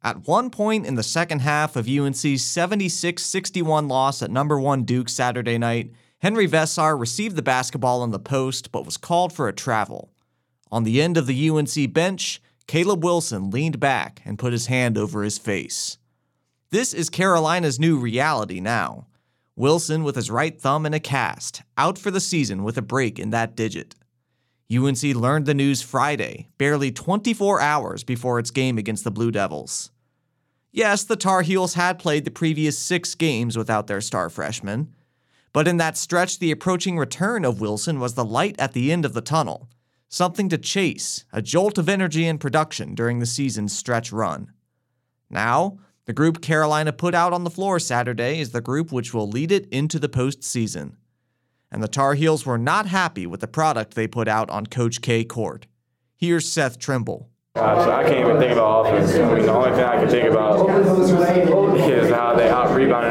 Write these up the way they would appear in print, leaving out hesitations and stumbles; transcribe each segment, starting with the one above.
At one point in the second half of UNC's 76-61 loss at number 1 Duke Saturday night, Henry Versar received the basketball in the post but was called for a travel. On the end of the UNC bench, Caleb Wilson leaned back and put his hand over his face. This is Carolina's new reality now. Wilson with his right thumb in a cast, out for the season with a break in that digit. UNC learned the news Friday, barely 24 hours before its game against the Blue Devils. Yes, the Tar Heels had played the previous 6 games without their star freshman, but in that stretch, the approaching return of Wilson was the light at the end of the tunnel, something to chase, a jolt of energy and production during the season's stretch run. Now, the group Carolina put out on the floor Saturday is the group which will lead it into the postseason. And the Tar Heels were not happy with the product they put out on Coach K court. Here's Seth Trimble. So I can't even think about offense. The only thing I can think about is how they out-rebounded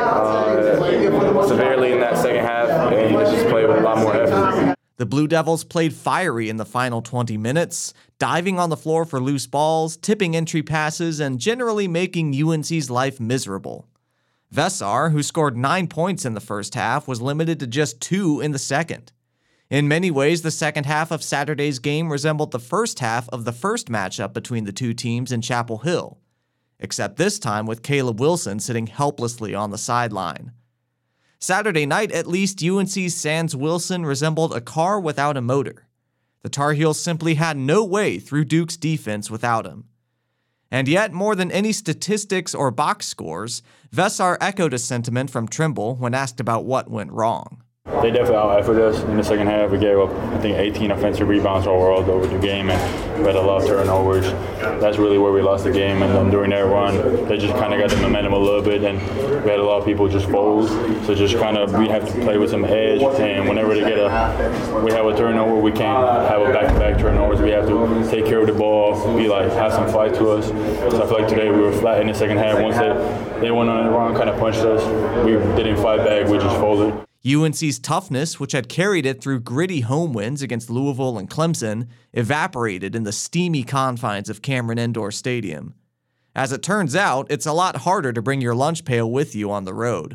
us severely in that second half, and they just played with a lot more effort. The Blue Devils played fiery in the final 20 minutes, diving on the floor for loose balls, tipping entry passes, and generally making UNC's life miserable. Versar, who scored 9 points in the first half, was limited to just 2 in the second. In many ways, the second half of Saturday's game resembled the first half of the first matchup between the two teams in Chapel Hill, except this time with Caleb Wilson sitting helplessly on the sideline. Saturday night, at least, UNC's Sans Wilson resembled a car without a motor. The Tar Heels simply had no way through Duke's defense without him. And yet, more than any statistics or box scores, Versar echoed a sentiment from Trimble when asked about what went wrong. They definitely out-efforted us in the second half. We gave up, I think, 18 offensive rebounds overall over the game, and we had a lot of turnovers. That's really where we lost the game. And then during that run, they just kind of got the momentum a little bit, and we had a lot of people just fold. So just kind of we have to play with some edge, and whenever we have a turnover, we can't have a back-to-back turnovers. We have to take care of the ball, have some fight to us. So I feel like today we were flat in the second half. Once they went on the run, kind of punched us. We didn't fight back. We just folded. UNC's toughness, which had carried it through gritty home wins against Louisville and Clemson, evaporated in the steamy confines of Cameron Indoor Stadium. As it turns out, it's a lot harder to bring your lunch pail with you on the road.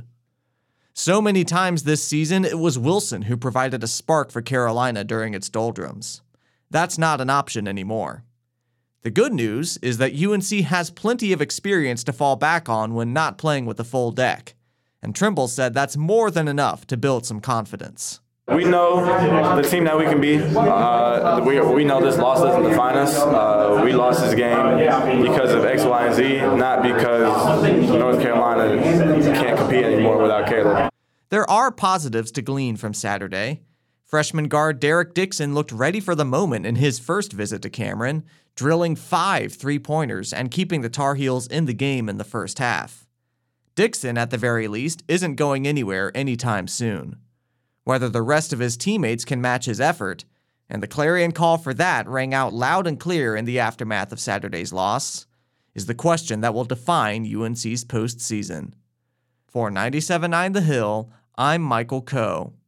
So many times this season, it was Wilson who provided a spark for Carolina during its doldrums. That's not an option anymore. The good news is that UNC has plenty of experience to fall back on when not playing with the full deck. And Trimble said that's more than enough to build some confidence. We know the team that we can be. We know this loss doesn't define us. We lost this game because of X, Y, and Z, not because North Carolina can't compete anymore without Caleb. There are positives to glean from Saturday. Freshman guard Derek Dixon looked ready for the moment in his first visit to Cameron, drilling 5 3-pointers and keeping the Tar Heels in the game in the first half. Dixon, at the very least, isn't going anywhere anytime soon. Whether the rest of his teammates can match his effort, and the clarion call for that rang out loud and clear in the aftermath of Saturday's loss, is the question that will define UNC's postseason. For 97.9 The Hill, I'm Michael Coe.